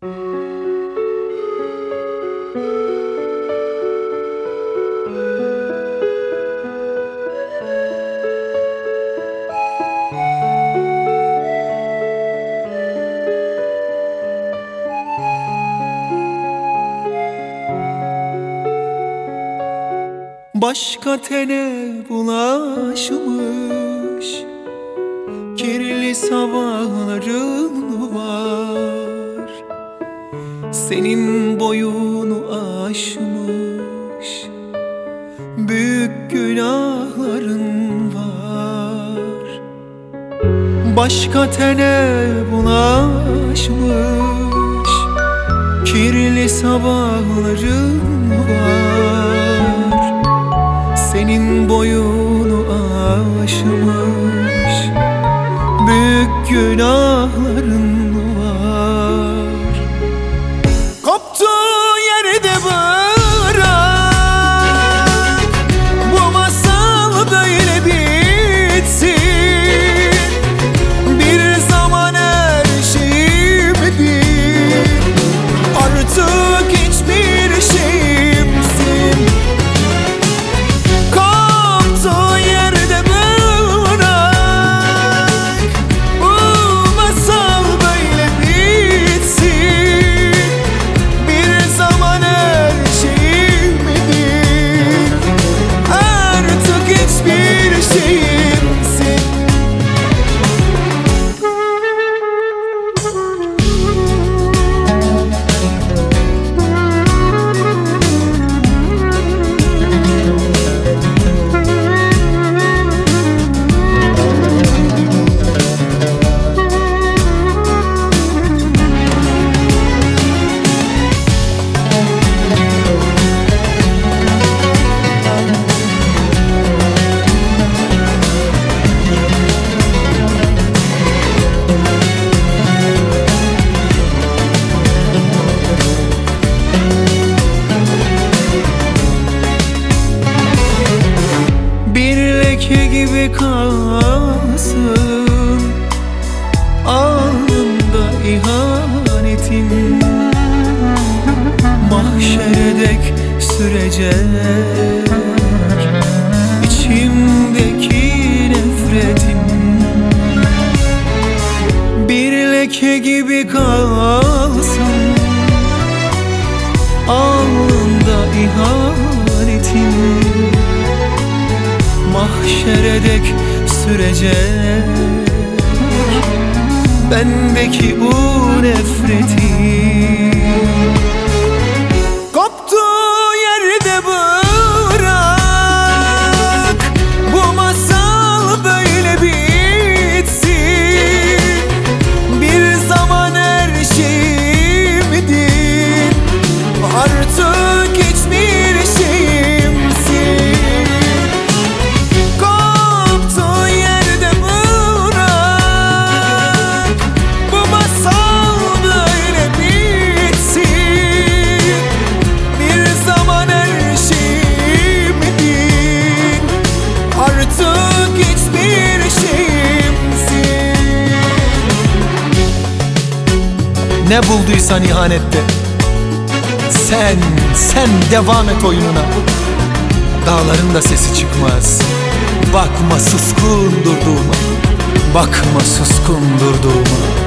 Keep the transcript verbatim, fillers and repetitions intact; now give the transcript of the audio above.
Başka tene bulaşmış kirli sabahların var. Senin boyunu aşmış büyük günahların var. Başka tene bulaşmış kirli sabahların var. Senin boyunu aşmış büyük günahların var. Koptuğu yerde bırak, bu masal böyle bitsin. Bir zaman her şeyim değil, artık hiçbir şeyimsin. Koptuğu yerde bırak, bu masal böyle bitsin. Bir zaman her şeyim değil, artık hiçbir şeyimsin. Leke gibi kalsın alnımda ihanetin. Mahşere dek sürecek içimdeki nefretin. Bir leke gibi kalsın alnımda ihanetin. Mahşere dek sürecek bendeki bu nefreti. Koptuğu yerde bırak, bu masal böyle bitsin. Bir zaman her şeyim değil, artık hiçbir şeyimsin. Ne bulduysan ihanette, sen, sen devam et oyununa. Dağların da sesi çıkmaz, bakma suskun durduğuma. Bakma suskun durduğuma.